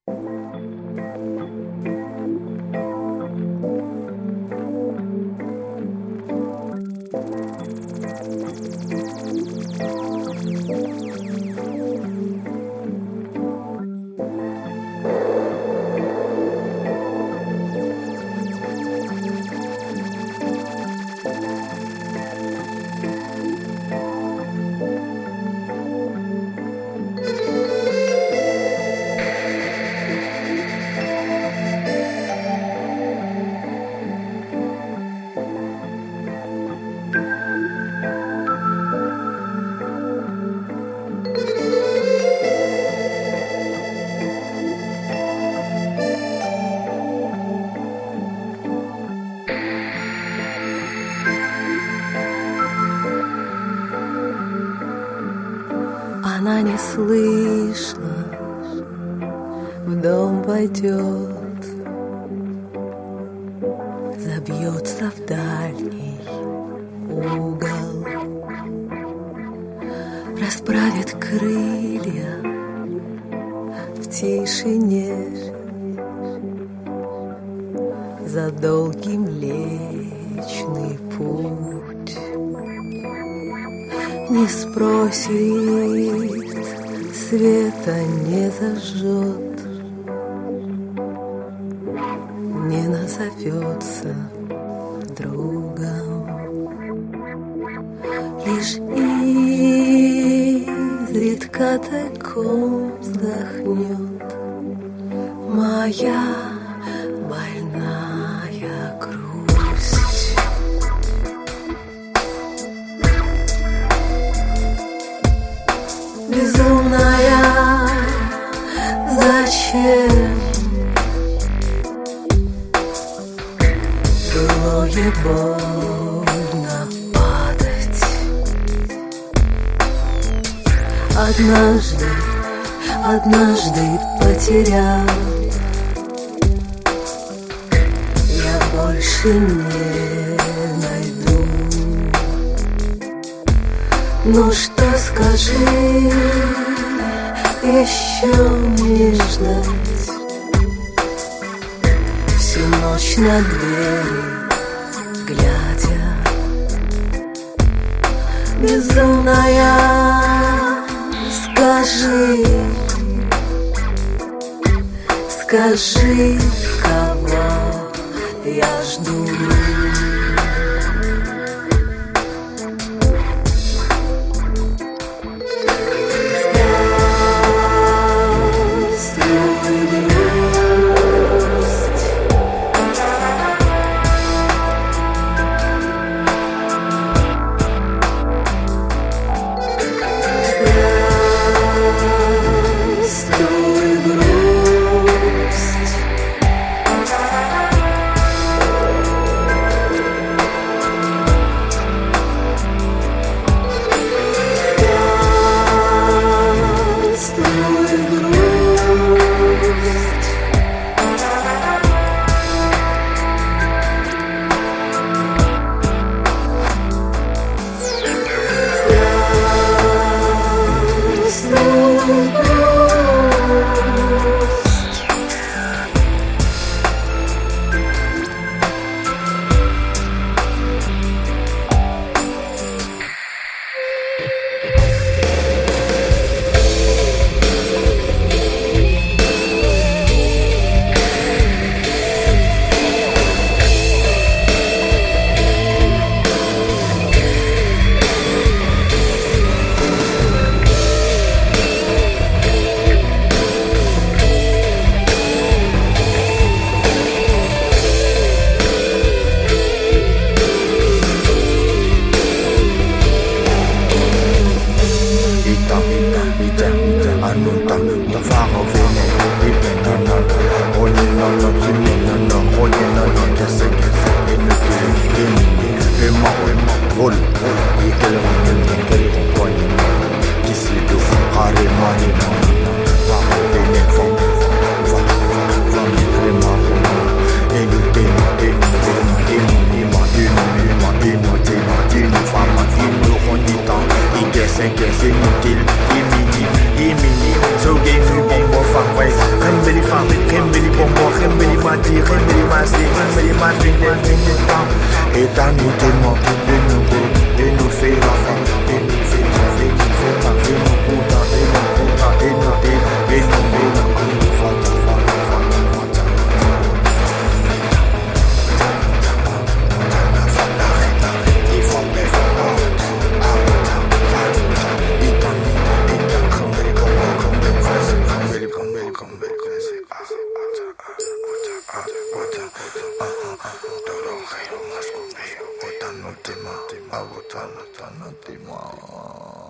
Она не слышно в дом пойдет, забьется в дальний угол, расправит крылья в тишине за долгий Млечный Путь. Не спросит, света не зажжет, не назовется другом, лишь изредка тайком вздохнет моя больная грусть. Безумная, зачем было ей больно падать? Однажды потерял, я больше не найду. Ну что скажи, еще мне ждать? Всю ночь на двери глядя. Безумная, скажи, кого я жду? Dorohei, Moskvei, Otanutimo, Avutanutimo.